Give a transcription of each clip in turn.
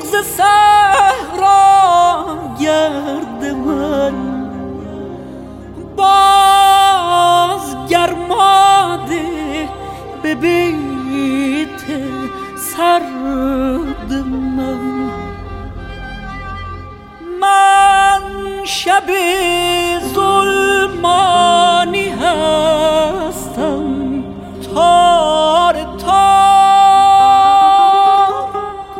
ز صحرا گرد من باز گرماده به بیت سرد من شب ظلمانی هستم تار تار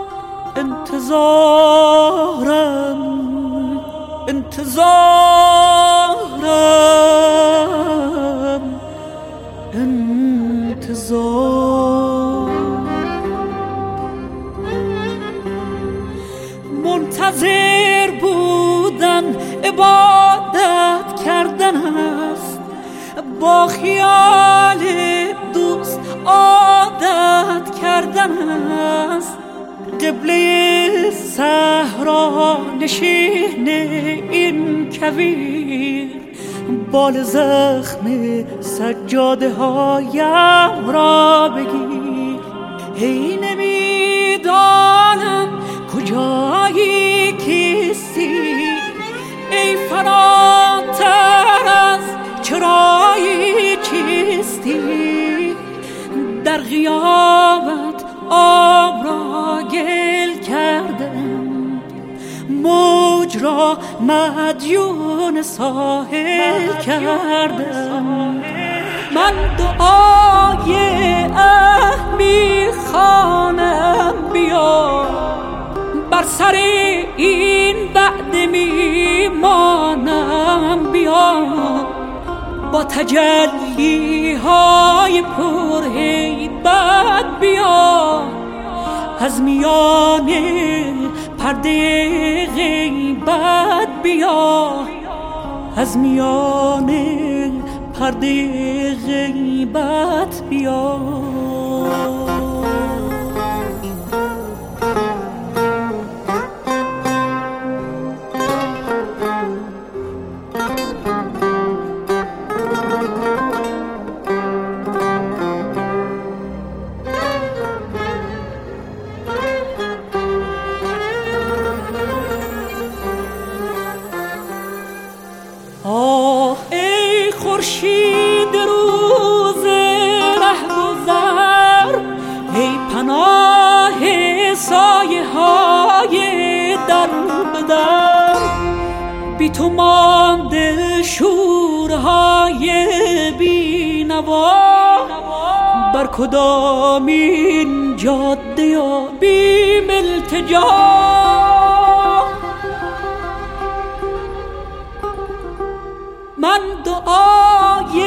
انتظار منتظر بودن عبادت کردن است با خیال دوست عادت کردن است قبله صحرا نشین این کویر بال زخم سجاده هایم را بگیر ای نمیدانم کجایی کیستی ای فراتر از چرایی چیستی در غیابت آب را گل کردم موج را مدیون ساحل کردم من دعای میخوانم بیا بر سر این وعده میمانم بیا با تجلی های پرهیبت بیا از میان پرده غیبت بیا از میان پرده غیبت بیا آه ای خورشید روز رهگذر ای پناه سایه های در بدر بی تو مانده شورهای بینوا بر کدامین جاده یا بیم التجا من دعای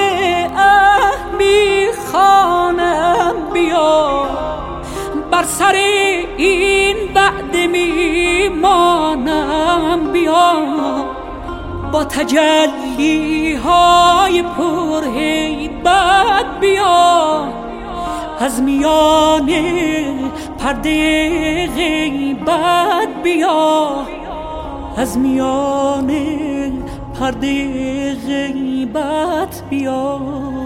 میخوانم بیا بر سر این وعده میمانم بیا با تجلی های پرهیبت بیا از میان پرده غیبت بیا از میان پرده غیبت بیا